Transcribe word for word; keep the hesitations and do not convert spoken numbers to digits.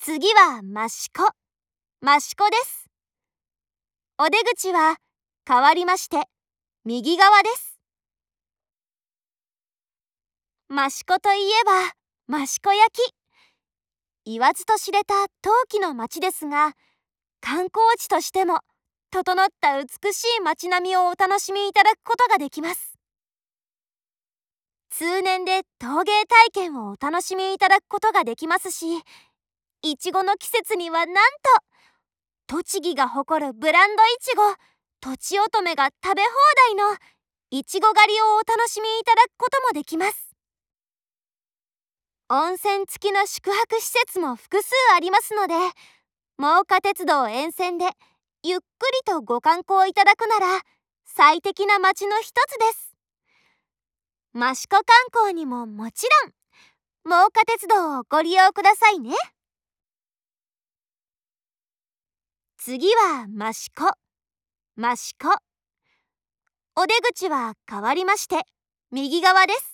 次は益子、益子です。お出口は変わりまして右側です。益子といえば益子焼。言わずと知れた陶器の町ですが、観光地としても整った美しい街並みをお楽しみいただくことができます。通年で陶芸体験をお楽しみいただくことができますし、いちごの季節にはなんと栃木が誇るブランドいちご、とちおとめが食べ放題のいちご狩りをお楽しみいただくこともできます。温泉付きの宿泊施設も複数ありますので、真岡鉄道沿線でゆっくりとご観光いただくなら最適な街の一つです。益子観光にももちろん真岡鉄道をご利用くださいね。次は益子、益子。お出口は変わりまして右側です。